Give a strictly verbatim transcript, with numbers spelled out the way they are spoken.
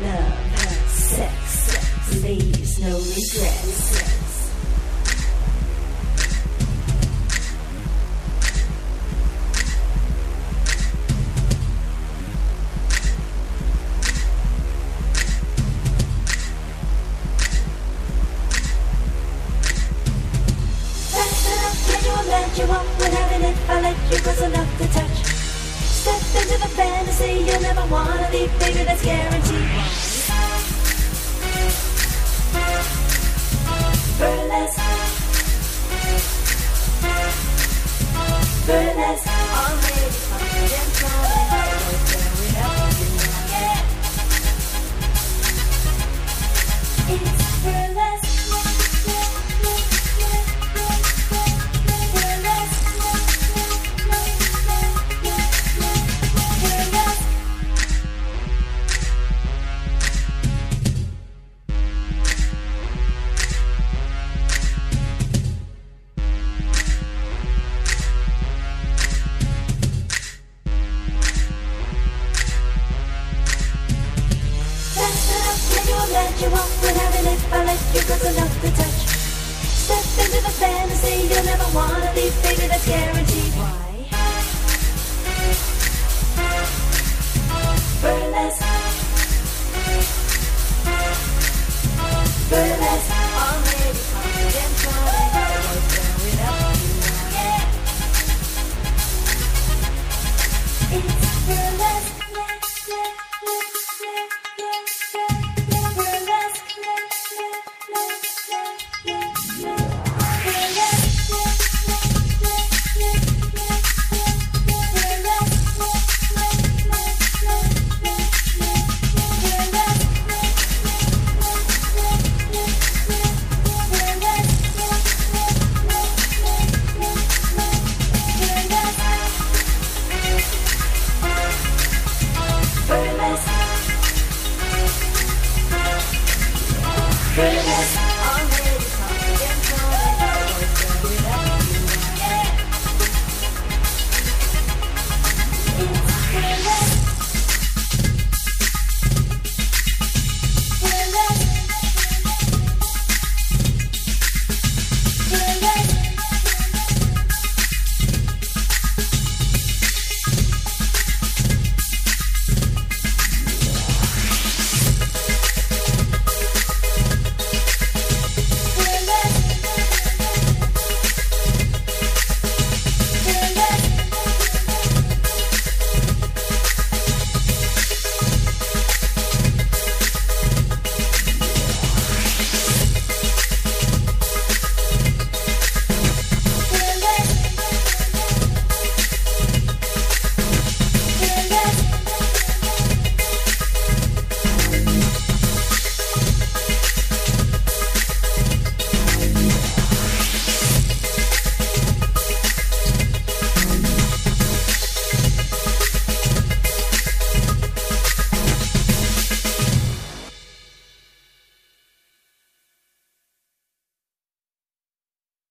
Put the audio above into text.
love, sex, ladies, no regrets. You won't quit having it if I let you close enough to touch. Step into the fantasy you'll never wanna leave, baby, that's guaranteed. Burlesque, burlesque, all ladies funky and flowing. Throw it up, you know, yeah. It's burlesque. You won't quit having it if I let you close enough to touch. Step into the fantasy you'll never wanna leave, baby, that's scary.